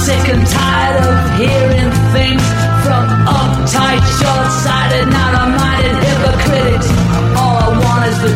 sick and tired of hearing things from uptight, short-sighted, narrow-minded hypocrites. All I want is the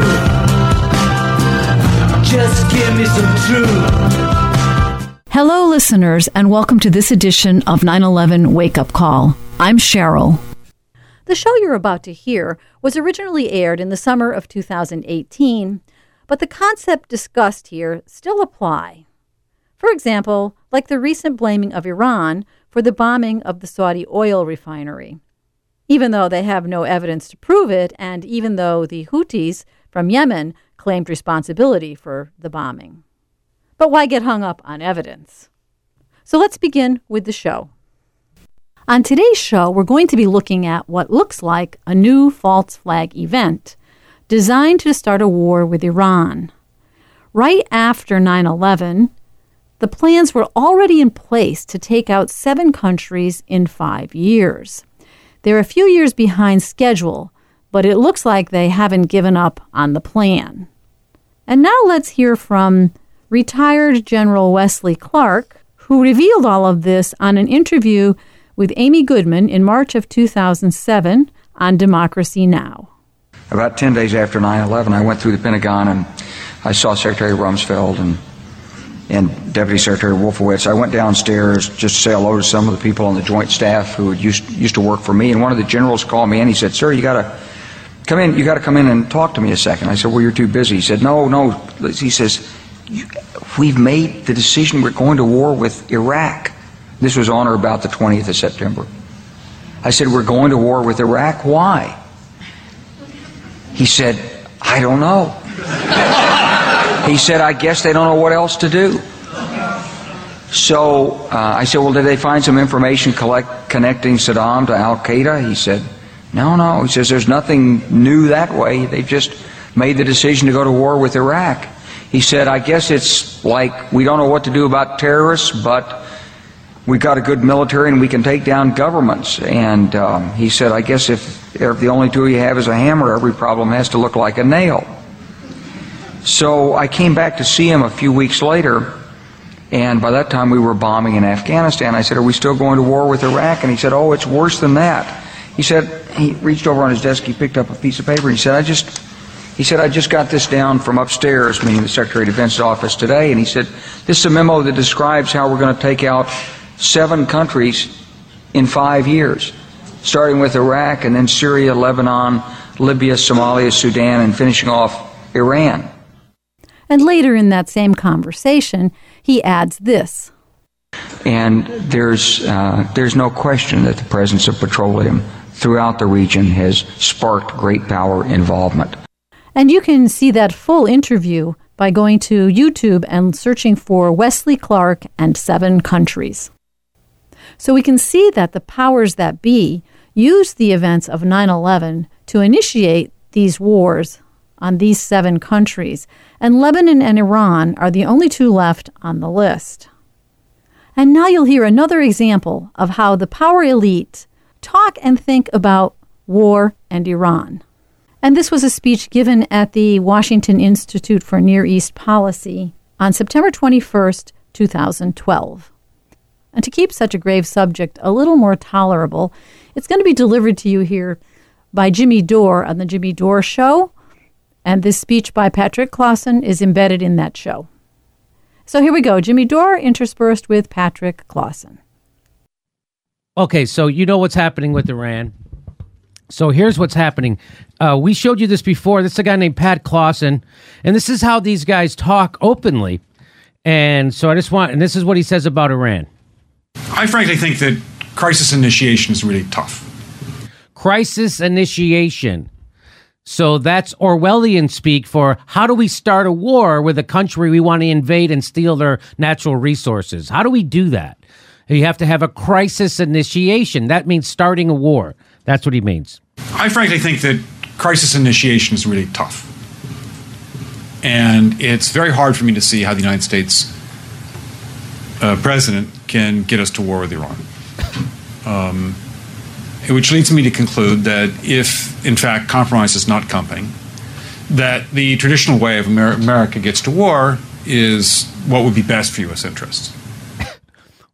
truth. Just give me some truth. Hello, listeners, and welcome to this edition of 9/11 Wake Up Call. I'm Cheryl. The show you're about to hear was originally aired in the summer of 2018, but the concept discussed here still apply. For example, like the recent blaming of Iran for the bombing of the Saudi oil refinery. Even though they have no evidence to prove it, and even though the Houthis from Yemen claimed responsibility for the bombing. But why get hung up on evidence? So let's begin with the show. On today's show, we're going to be looking at what looks like a new false flag event designed to start a war with Iran. Right after 9/11, the plans were already in place to take out 7 countries in 5 years. They're a few years behind schedule, but it looks like they haven't given up on the plan. And now let's hear from retired General Wesley Clark, who revealed all of this on an interview with Amy Goodman in March of 2007 on Democracy Now! About 10 days after 9/11, I went through the Pentagon and I saw Secretary Rumsfeld and Deputy Secretary Wolfowitz. I went downstairs just to say hello to some of the people on the Joint Staff who had used to work for me, and one of the generals called me in. He said, "Sir, you got to come in. You got to come in and talk to me a second." I said, "Well, you're too busy." He said, No. He says, "We've made the decision. We're going to war with Iraq." This was on or about the 20th of September. I said, "We're going to war with Iraq. Why?" He said, "I don't know." He said, "I guess they don't know what else to do." So I said, "Well, did they find some information connecting Saddam to Al-Qaeda?" He said, No. He says, "There's nothing new that way. They just made the decision to go to war with Iraq." He said, "I guess it's like we don't know what to do about terrorists, but we've got a good military and we can take down governments." And he said, "I guess if the only tool you have is a hammer, every problem has to look like a nail." So I came back to see him a few weeks later, and by that time we were bombing in Afghanistan. I said, "Are we still going to war with Iraq?" And he said, "Oh, it's worse than that." He said, he reached over on his desk, he picked up a piece of paper, and he said, I just got this down from upstairs, meaning the Secretary of Defense's office today, and he said, "This is a memo that describes how we're going to take out 7 countries in 5 years, starting with Iraq and then Syria, Lebanon, Libya, Somalia, Sudan, and finishing off Iran." And later in that same conversation, he adds this. And there's no question that the presence of petroleum throughout the region has sparked great power involvement. And you can see that full interview by going to YouTube and searching for Wesley Clark and 7 countries. So we can see that the powers that be used the events of 9/11 to initiate these wars on these 7 countries, and Lebanon and Iran are the only 2 left on the list. And now you'll hear another example of how the power elite talk and think about war and Iran. And this was a speech given at the Washington Institute for Near East Policy on September 21st, 2012. And to keep such a grave subject a little more tolerable, it's going to be delivered to you here by Jimmy Dore on The Jimmy Dore Show, and this speech by Patrick Clausen is embedded in that show. So here we go, Jimmy Dore interspersed with Patrick Clausen. Okay, so you know what's happening with Iran. So here's what's happening. We showed you this before. This is a guy named Pat Clausen, and this is how these guys talk openly. And so and this is what he says about Iran. I frankly think that crisis initiation is really tough. Crisis initiation. So that's Orwellian speak for how do we start a war with a country we want to invade and steal their natural resources? How do we do that? You have to have a crisis initiation. That means starting a war. That's what he means. I frankly think that crisis initiation is really tough. And it's very hard for me to see how the United States president can get us to war with Iran. Which leads me to conclude that if, in fact, compromise is not coming, that the traditional way of America gets to war is what would be best for U.S. interests.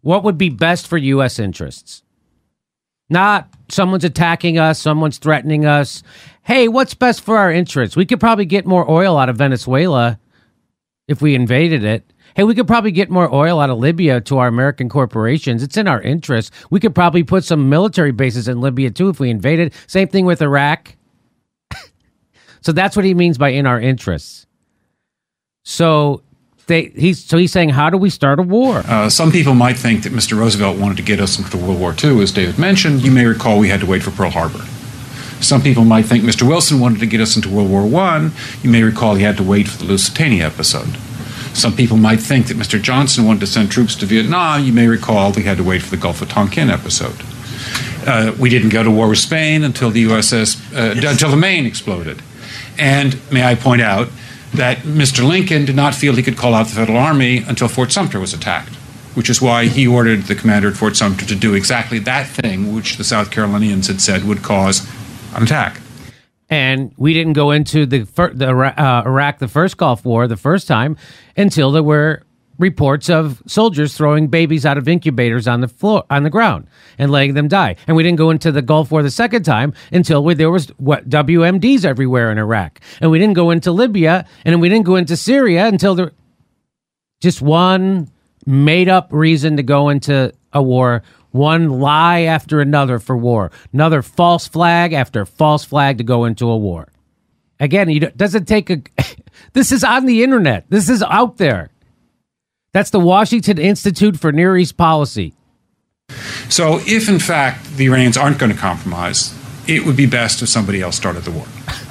What would be best for U.S. interests? Not someone's attacking us, someone's threatening us. Hey, what's best for our interests? We could probably get more oil out of Venezuela if we invaded it. Hey, we could probably get more oil out of Libya to our American corporations. It's in our interest. We could probably put some military bases in Libya, too, if we invaded. Same thing with Iraq. So that's what he means by in our interests. So he's saying, how do we start a war? Some people might think that Mr. Roosevelt wanted to get us into World War II, as David mentioned. You may recall we had to wait for Pearl Harbor. Some people might think Mr. Wilson wanted to get us into World War I. You may recall he had to wait for the Lusitania episode. Some people might think that Mr. Johnson wanted to send troops to Vietnam. You may recall we had to wait for the Gulf of Tonkin episode. We didn't go to war with Spain until the until the Maine exploded. And may I point out that Mr. Lincoln did not feel he could call out the Federal Army until Fort Sumter was attacked, which is why he ordered the commander at Fort Sumter to do exactly that thing which the South Carolinians had said would cause an attack. And we didn't go into Iraq, the first Gulf War, the first time, until there were reports of soldiers throwing babies out of incubators on the floor, on the ground, and letting them die. And we didn't go into the Gulf War the second time until there was WMDs everywhere in Iraq. And we didn't go into Libya, and we didn't go into Syria until there just one made-up reason to go into a war. One lie after another for war. Another false flag after false flag to go into a war. Again, it doesn't take a... This is on the internet. This is out there. That's the Washington Institute for Near East Policy. So if, in fact, the Iranians aren't going to compromise, it would be best if somebody else started the war.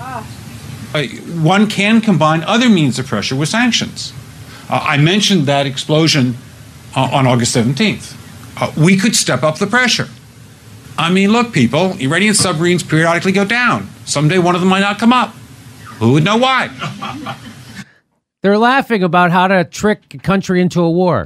One can combine other means of pressure with sanctions. I mentioned that explosion on August 17th. We could step up the pressure. I mean, look, people, Iranian submarines periodically go down. Someday one of them might not come up. Who would know why? They're laughing about how to trick a country into a war.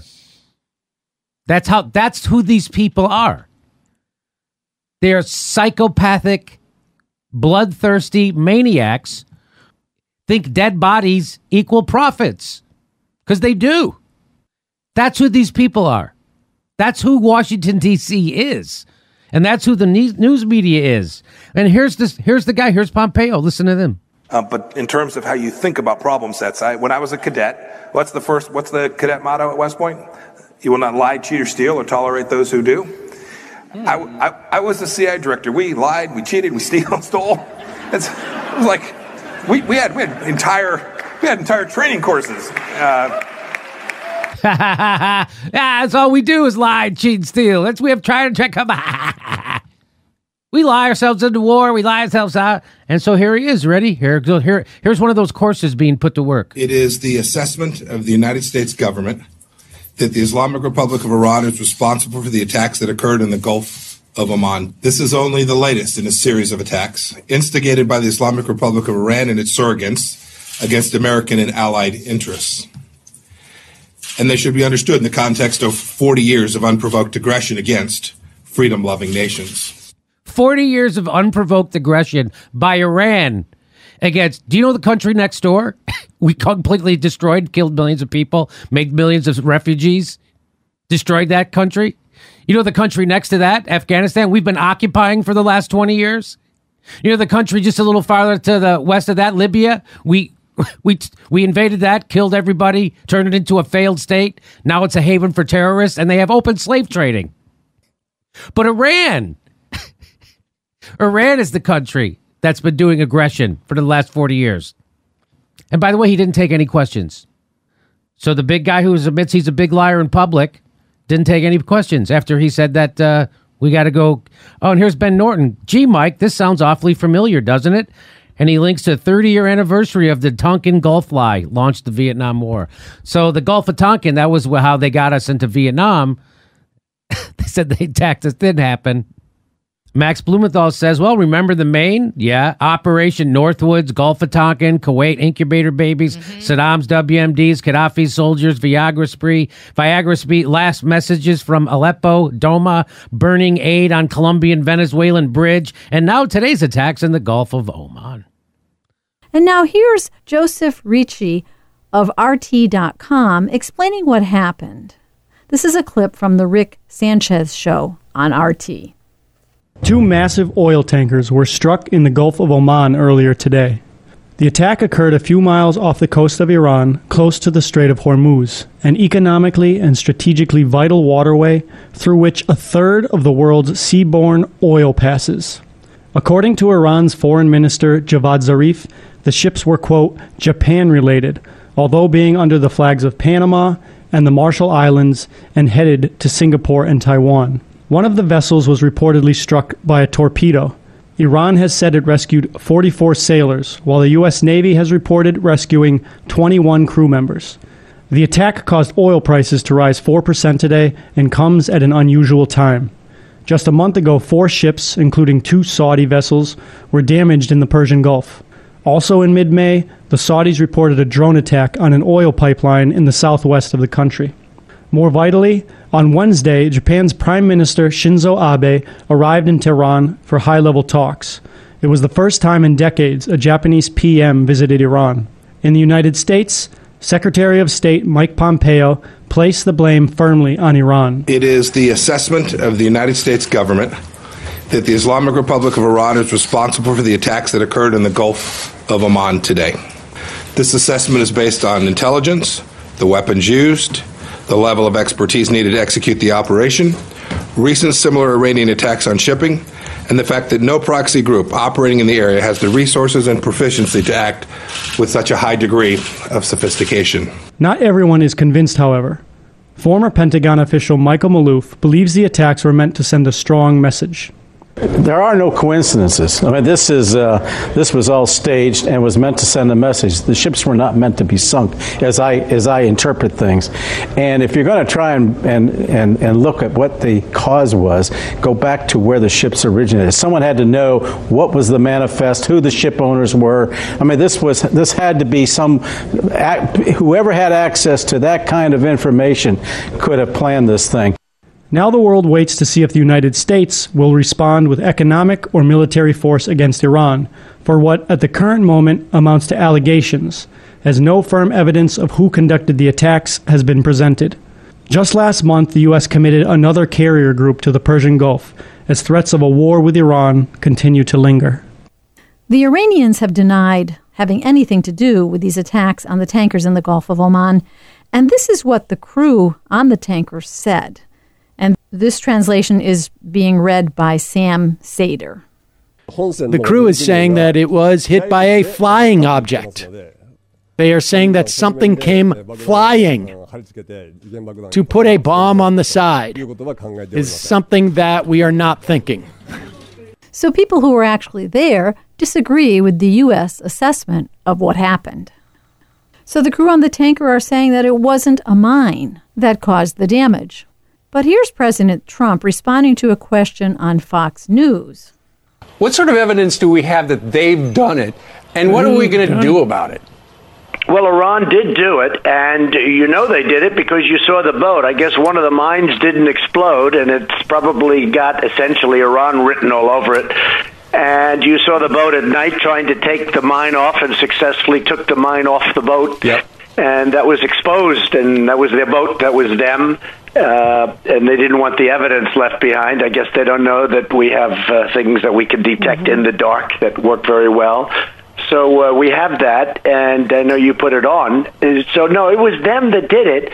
That's who these people are. They're psychopathic, bloodthirsty maniacs. Think dead bodies equal profits. Because they do. That's who these people are. That's who Washington, D.C. is. And that's who the news media is. And here's the guy. Here's Pompeo. Listen to them. But in terms of how you think about problem sets, when I was a cadet, what's the cadet motto at West Point? You will not lie, cheat, or steal, or tolerate those who do. I was the CI director. We lied, we cheated, we stole. It was like we had entire training courses. That's all we do is lie, cheat, and steal. We have tried to check up. We lie ourselves into war. We lie ourselves out. And so here he is. Ready? Here's one of those courses being put to work. It is the assessment of the United States government that the Islamic Republic of Iran is responsible for the attacks that occurred in the Gulf of Oman. This is only the latest in a series of attacks instigated by the Islamic Republic of Iran and its surrogates against American and allied interests. And they should be understood in the context of 40 years of unprovoked aggression against freedom-loving nations. 40 years of unprovoked aggression by Iran against, do you know the country next door? We completely destroyed, killed millions of people, made millions of refugees, destroyed that country. You know the country next to that, Afghanistan, we've been occupying for the last 20 years. You know the country just a little farther to the west of that, Libya, we invaded that, killed everybody, turned it into a failed state. Now it's a haven for terrorists, and they have open slave trading. But Iran is the country that's been doing aggression for the last 40 years. And by the way, he didn't take any questions. So the big guy who admits he's a big liar in public didn't take any questions after he said that we got to go. Oh, and here's Ben Norton. Gee, Mike, this sounds awfully familiar, doesn't it? And he links to the 30-year anniversary of the Tonkin Gulf Lie, launched the Vietnam War. So the Gulf of Tonkin, that was how they got us into Vietnam. They said they attacked us. Didn't happen. Max Blumenthal says, well, remember the Maine? Yeah. Operation Northwoods, Gulf of Tonkin, Kuwait incubator babies, Saddam's WMDs, Gaddafi's soldiers, Viagra spree, last messages from Aleppo, Doma, burning aid on Colombian Venezuelan bridge, and now today's attacks in the Gulf of Oman. And now here's Joseph Ricci of RT.com explaining what happened. This is a clip from the Rick Sanchez show on RT. Two massive oil tankers were struck in the Gulf of Oman earlier today. The attack occurred a few miles off the coast of Iran, close to the Strait of Hormuz, an economically and strategically vital waterway through which a third of the world's seaborne oil passes. According to Iran's Foreign Minister Javad Zarif, the ships were, quote, Japan-related, although being under the flags of Panama and the Marshall Islands and headed to Singapore and Taiwan. One of the vessels was reportedly struck by a torpedo. Iran has said it rescued 44 sailors, while the U.S. Navy has reported rescuing 21 crew members. The attack caused oil prices to rise 4% today and comes at an unusual time. Just a month ago, 4 ships, including 2 Saudi vessels, were damaged in the Persian Gulf. Also in mid-May, the Saudis reported a drone attack on an oil pipeline in the southwest of the country. More vitally, on Wednesday, Japan's Prime Minister Shinzo Abe arrived in Tehran for high-level talks. It was the first time in decades a Japanese PM visited Iran. In the United States, Secretary of State Mike Pompeo placed the blame firmly on Iran. It is the assessment of the United States government that the Islamic Republic of Iran is responsible for the attacks that occurred in the Gulf of Oman today. This assessment is based on intelligence, the weapons used, the level of expertise needed to execute the operation, recent similar Iranian attacks on shipping, and the fact that no proxy group operating in the area has the resources and proficiency to act with such a high degree of sophistication. Not everyone is convinced, however. Former Pentagon official Michael Maloof believes the attacks were meant to send a strong message. There are no coincidences. I mean, this was all staged and was meant to send a message. The ships were not meant to be sunk, as I interpret things. And if you're going to try and look at what the cause was, go back to where the ships originated. Someone had to know what was the manifest, who the ship owners were. I mean, this had to be whoever had access to that kind of information could have planned this thing. Now the world waits to see if the United States will respond with economic or military force against Iran for what, at the current moment, amounts to allegations, as no firm evidence of who conducted the attacks has been presented. Just last month, the U.S. committed another carrier group to the Persian Gulf, as threats of a war with Iran continue to linger. The Iranians have denied having anything to do with these attacks on the tankers in the Gulf of Oman, and this is what the crew on the tankers said. And this translation is being read by Sam Sater. The crew is saying that it was hit by a flying object. They are saying that something came flying. To put a bomb on the side is something that we are not thinking. So people who were actually there disagree with the U.S. assessment of what happened. So the crew on the tanker are saying that it wasn't a mine that caused the damage. But here's President Trump responding to a question on Fox News. What sort of evidence do we have that they've done it, and what are we going to do about it? Well, Iran did do it, and you know they did it because you saw the boat. I guess one of the mines didn't explode, and it's probably got essentially Iran written all over it. And you saw the boat at night trying to take the mine off and successfully took the mine off the boat. Yep. And that was exposed, and that was their boat, that was them. And they didn't want the evidence left behind. I guess they don't know that we have things that we can detect in the dark that work very well. So we have that, and I know you put it on. So, no, it was them that did it.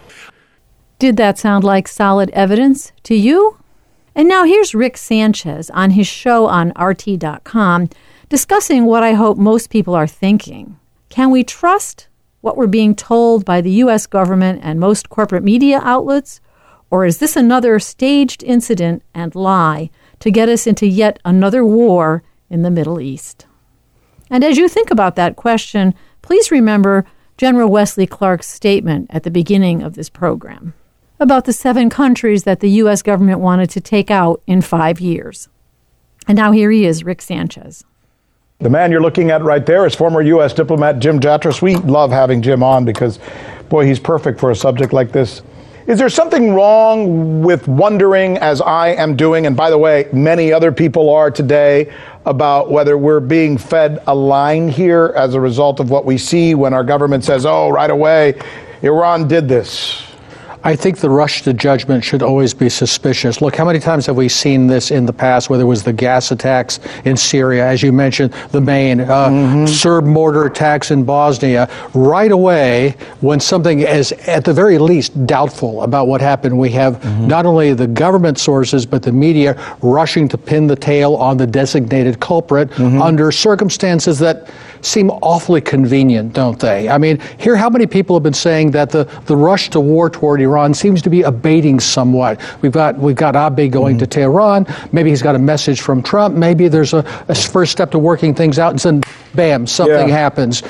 Did that sound like solid evidence to you? And now here's Rick Sanchez on his show on RT.com discussing what I hope most people are thinking. Can we trust what we're being told by the U.S. government and most corporate media outlets? Or is this another staged incident and lie to get us into yet another war in the Middle East? And as you think about that question, please remember General Wesley Clark's statement at the beginning of this program about the 7 countries that the U.S. government wanted to take out in 5 years. And now here he is, Rick Sanchez. The man you're looking at right there is former U.S. diplomat Jim Jatras. We love having Jim on because, boy, he's perfect for a subject like this. Is there something wrong with wondering, as I am doing, and by the way, many other people are today, about whether we're being fed a line here as a result of what we see when our government says, oh, right away, Iran did this? I think the rush to judgment should always be suspicious. Look, how many times have we seen this in the past, whether it was the gas attacks in Syria, as you mentioned, the Maine, Serb mortar attacks in Bosnia. Right away, when something is at the very least doubtful about what happened, we have not only the government sources, but the media rushing to pin the tail on the designated culprit under circumstances that seem awfully convenient, don't they? I mean, here, how many people have been saying that the rush to war toward Iran seems to be abating somewhat? We've got Abe going to Tehran. Maybe he's got a message from Trump. Maybe there's a first step to working things out, and then, bam, something happens.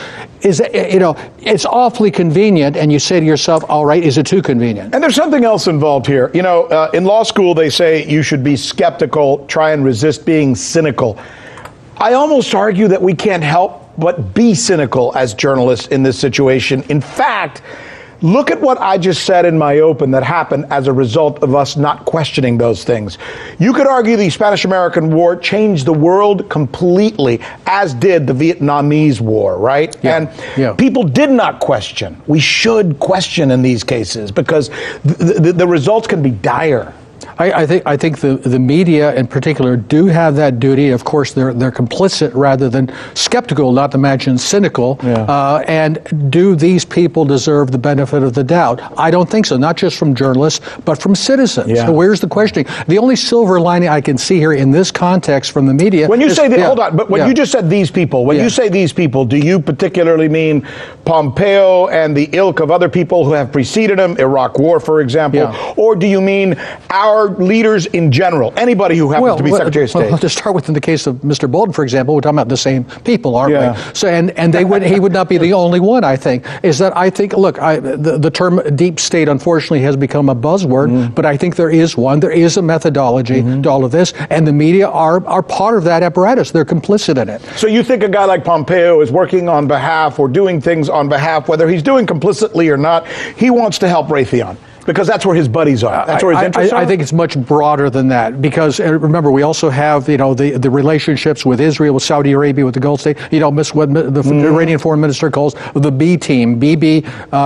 It's awfully convenient, and you say to yourself, all right, is it too convenient? And there's something else involved here. In law school, they say you should be skeptical, try and resist being cynical. I almost argue that we can't help but be cynical as journalists in this situation. In fact, look at what I just said in my open that happened as a result of us not questioning those things. You could argue the Spanish-American War changed the world completely, as did the Vietnamese War, right? Yeah. And people did not question. We should question in these cases because the results can be dire. I think the media in particular do have that duty. Of course, they're complicit rather than skeptical, not to mention cynical. And do these people deserve the benefit of the doubt? I don't think so. Not just from journalists, but from citizens. So where's the questioning? The only silver lining I can see here in this context from the media. When you say that, hold on. But when you just said these people, when you say these people, do you particularly mean Pompeo and the ilk of other people who have preceded him, Iraq War, for example, or do you mean our leaders in general, anybody who happens to be Secretary of State? Well, to start with, in the case of Mr. Bolton, for example, we're talking about the same people, aren't we? So, and he would not be the only one, I think. Look, the term deep state, unfortunately, has become a buzzword, but I think there is one. There is a methodology to all of this, and the media are part of that apparatus. They're complicit in it. So you think a guy like Pompeo is working on behalf or doing things on behalf, whether he's doing complicitly or not, he wants to help Raytheon? Because that's where his buddies are. That's where his interests are? I think it's much broader than that. Because remember, we also have the relationships with Israel, with Saudi Arabia, with the Gulf state. What the Iranian foreign minister calls the B team, Bin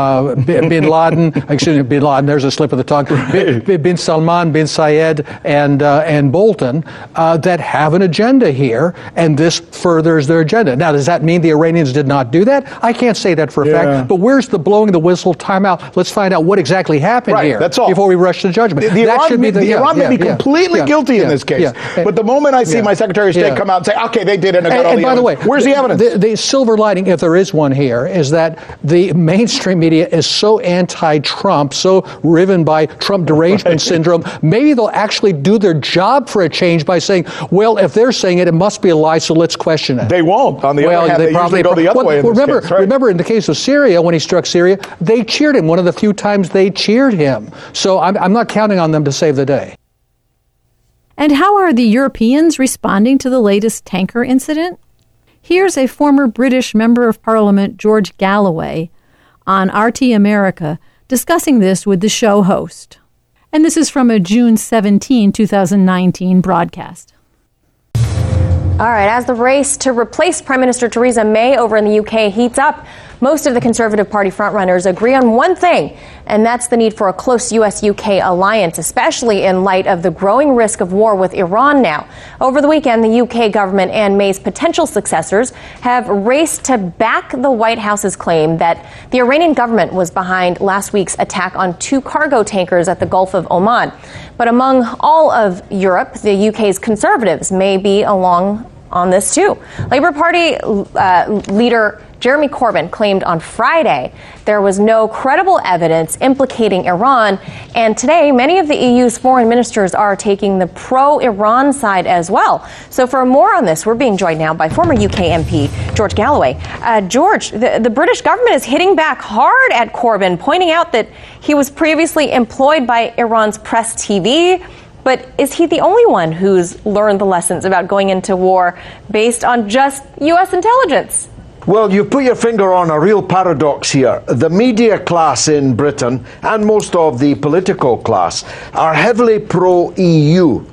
Laden. Excuse me, Bin Laden. There's a slip of the tongue. Bin Salman, Bin Zayed, and Bolton that have an agenda here, and this furthers their agenda. Now, does that mean the Iranians did not do that? I can't say that for a fact. But where's the blowing the whistle? Time out. Let's find out what exactly happened here. That's all. Before we rush to judgment. Iran may be completely guilty in this case. But the moment I see my Secretary of State come out and say, okay, they did it, and I got all the evidence. By the way, where's the evidence? The silver lining, if there is one here, is that the mainstream media is so anti-Trump, so riven by Trump derangement syndrome, maybe they'll actually do their job for a change by saying, well, if they're saying it, it must be a lie, so let's question it. They won't. On the other hand, they usually go the other way in this case, right? Remember, in the case of Syria, when he struck Syria, they cheered him. One of the few times they cheered him. So I'm not counting on them to save the day. And how are the Europeans responding to the latest tanker incident? Here's a former British Member of Parliament, George Galloway, on RT America discussing this with the show host. And this is from a June 17, 2019 broadcast. All right, as the race to replace Prime Minister Theresa May over in the UK heats up, most of the Conservative Party frontrunners agree on one thing, and that's the need for a close U.S.-UK alliance, especially in light of the growing risk of war with Iran now. Over the weekend, the UK government and May's potential successors have raced to back the White House's claim that the Iranian government was behind last week's attack on 2 cargo tankers at the Gulf of Oman. But among all of Europe, the UK's Conservatives may be along on this too. Labour Party leader Jeremy Corbyn claimed on Friday there was no credible evidence implicating Iran, and today many of the EU's foreign ministers are taking the pro-Iran side as well. So for more on this, we're being joined now by former UK MP George Galloway. George, the British government is hitting back hard at Corbyn, pointing out that he was previously employed by Iran's Press TV. But is he the only one who's learned the lessons about going into war based on just U.S. intelligence? Well, you've put your finger on a real paradox here. The media class in Britain and most of the political class are heavily pro-EU.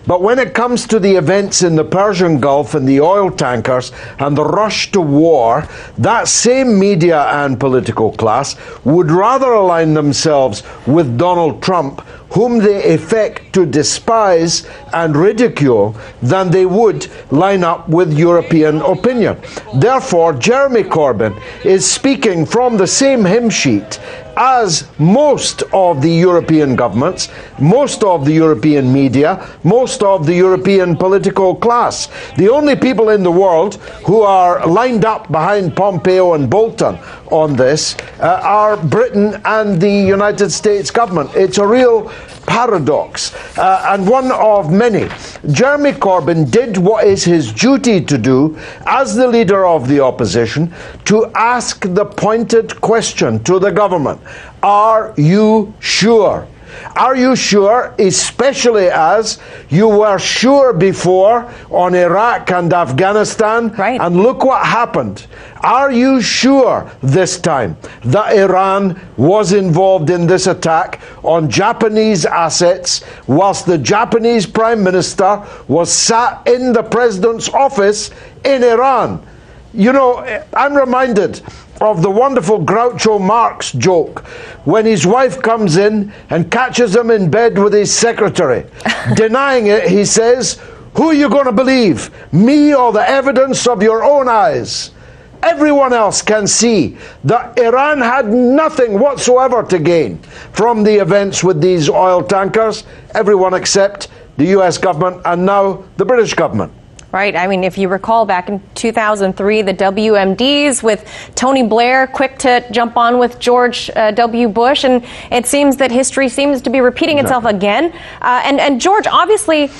But when it comes to the events in the Persian Gulf and the oil tankers and the rush to war, that same media and political class would rather align themselves with Donald Trump, whom they affect to despise and ridicule, than they would line up with European opinion. Therefore, Jeremy Corbyn is speaking from the same hymn sheet as most of the European governments, most of the European media, most of the European political class. The only people in the world who are lined up behind Pompeo and Bolton on this are Britain and the United States government. It's a real paradox, and one of many. Jeremy Corbyn did what is his duty to do as the leader of the opposition, to ask the pointed question to the government: are you sure? Are you sure, especially as you were sure before on Iraq and Afghanistan, right, and look what happened? Are you sure this time that Iran was involved in this attack on Japanese assets whilst the Japanese Prime Minister was sat in the President's office in Iran? You know, I'm reminded of the wonderful Groucho Marx joke when his wife comes in and catches him in bed with his secretary. Denying it, he says, "Who are you going to believe, me or the evidence of your own eyes?" Everyone else can see that Iran had nothing whatsoever to gain from the events with these oil tankers, everyone except the US government and now the British government. Right. I mean, if you recall back in 2003, the WMDs with Tony Blair quick to jump on with George W. Bush. And it seems that history seems to be repeating itself again. And George, obviously,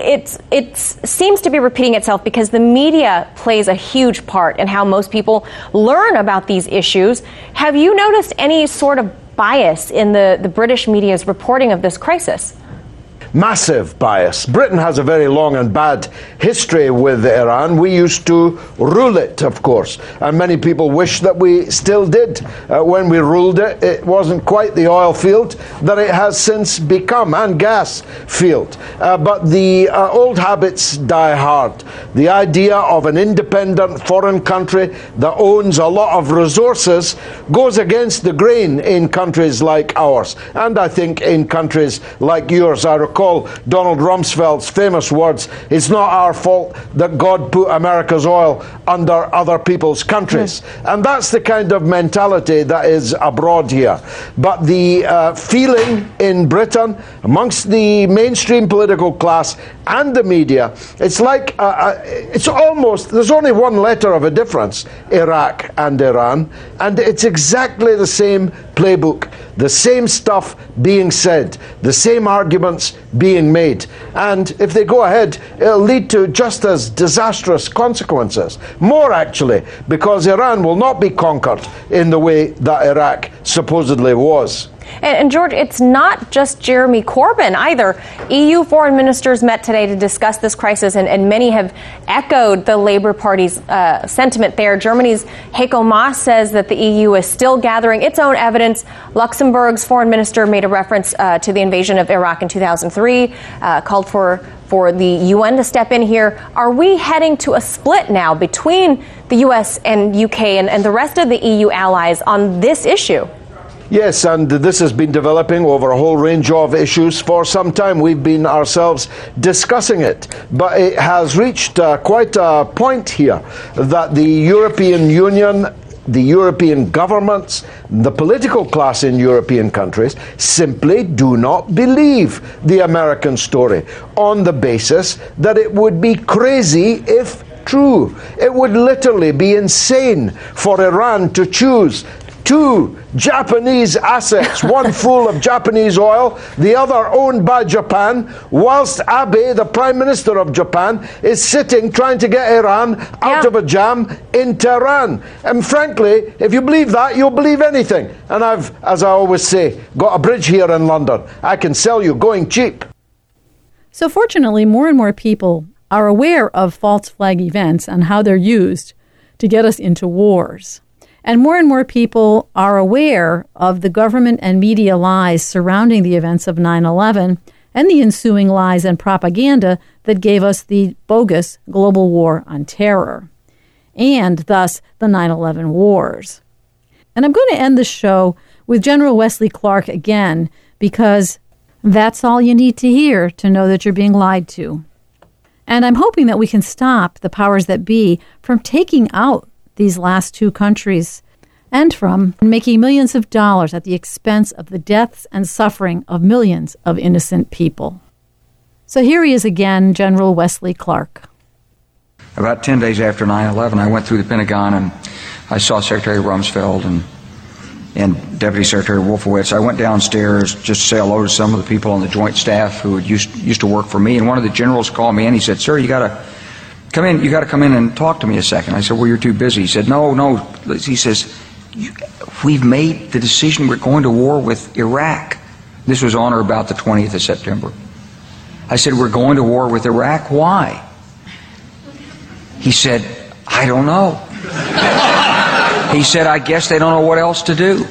it seems to be repeating itself because the media plays a huge part in how most people learn about these issues. Have you noticed any sort of bias in the British media's reporting of this crisis? Massive bias. Britain has a very long and bad history with Iran. We used to rule it, of course, and many people wish that we still did. When we ruled it, it wasn't quite the oil field that it has since become, and gas field. But the old habits die hard. The idea of an independent foreign country that owns a lot of resources goes against the grain in countries like ours, and I think in countries like yours. I recall Donald Rumsfeld's famous words: "It's not our fault that God put America's oil under other people's countries." And that's the kind of mentality that is abroad here. But the feeling in Britain, amongst the mainstream political class and the media, it's like, it's almost, there's only one letter of a difference, Iraq and Iran, and it's exactly the same playbook, the same stuff being said, the same arguments being made. And if they go ahead, it'll lead to just as disastrous consequences. More, actually, because Iran will not be conquered in the way that Iraq supposedly was. And George, it's not just Jeremy Corbyn either. EU foreign ministers met today to discuss this crisis, and many have echoed the Labour Party's sentiment there. Germany's Heiko Maas says that the EU is still gathering its own evidence. Luxembourg's foreign minister made a reference to the invasion of Iraq in 2003, called for the UN to step in here. Are we heading to a split now between the US and UK and the rest of the EU allies on this issue? Yes, and this has been developing over a whole range of issues for some time. We've been ourselves discussing it. But it has reached quite a point here that the European Union, the European governments, the political class in European countries simply do not believe the American story on the basis that it would be crazy if true. It would literally be insane for Iran to choose two Japanese assets, one full of Japanese oil, the other owned by Japan, whilst Abe, the Prime Minister of Japan, is sitting trying to get Iran out of a jam in Tehran. And frankly, if you believe that, you'll believe anything. And I've, as I always say, got a bridge here in London. I can sell you going cheap. So fortunately, more and more people are aware of false flag events and how they're used to get us into wars. And more people are aware of the government and media lies surrounding the events of 9/11 and the ensuing lies and propaganda that gave us the bogus global war on terror, and thus the 9/11 wars. And I'm going to end the show with General Wesley Clark again, because that's all you need to hear to know that you're being lied to. And I'm hoping that we can stop the powers that be from taking out these last two countries and from making millions of dollars at the expense of the deaths and suffering of millions of innocent people. So here he is again, General Wesley Clark. About 10 days after 9/11, I went through the Pentagon and I saw Secretary Rumsfeld and Deputy Secretary Wolfowitz. I went downstairs just to say hello to some of the people on the Joint Staff who had used to work for me, and one of the generals called me and he said, "Sir, you got to come in and talk to me a second." I said, "Well, you're too busy." He said, No. He says, "We've made the decision. We're going to war with Iraq." This was on or about the 20th of September. I said, "We're going to war with Iraq. Why?" He said, "I don't know." He said, "I guess they don't know what else to do."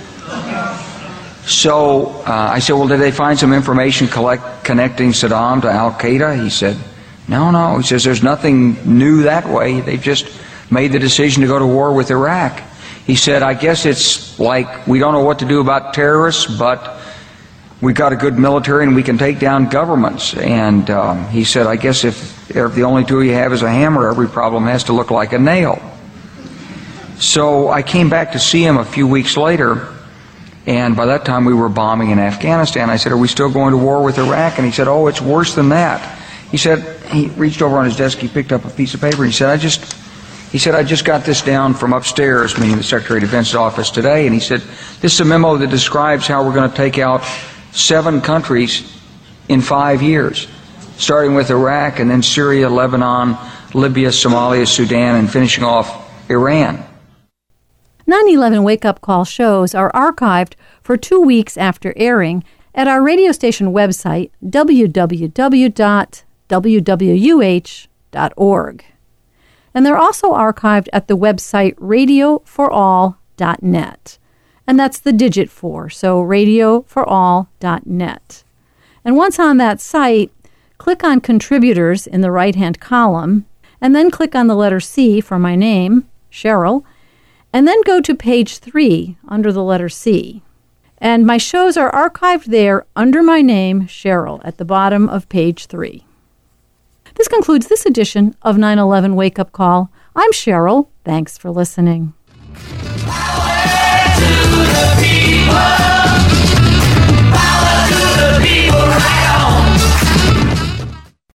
So I said, "Well, did they find some information connecting Saddam to Al-Qaeda?" He said, No. He says, "There's nothing new that way. They've just made the decision to go to war with Iraq." He said, "I guess it's like we don't know what to do about terrorists, but we've got a good military and we can take down governments." And he said, "I guess if the only tool you have is a hammer, every problem has to look like a nail." So I came back to see him a few weeks later, and by that time we were bombing in Afghanistan. I said, "Are we still going to war with Iraq?" And he said, "Oh, it's worse than that." He said, he reached over on his desk, he picked up a piece of paper, and he said, I just got this down from upstairs," meaning the Secretary of Defense's office today, and he said, "This is a memo that describes how we're going to take out 7 countries in 5 years, starting with Iraq and then Syria, Lebanon, Libya, Somalia, Sudan, and finishing off Iran." 9/11 Wake-Up Call shows are archived for 2 weeks after airing at our radio station website, www.wwuh.org. And they're also archived at the website radioforall.net. And that's the digit 4, so radioforall.net. And once on that site, click on Contributors in the right-hand column, and then click on the letter C for my name, Cheryl, and then go to page 3 under the letter C. And my shows are archived there under my name, Cheryl, at the bottom of page 3. This concludes this edition of 9/11 Wake Up Call. I'm Cheryl. Thanks for listening. Power to the people.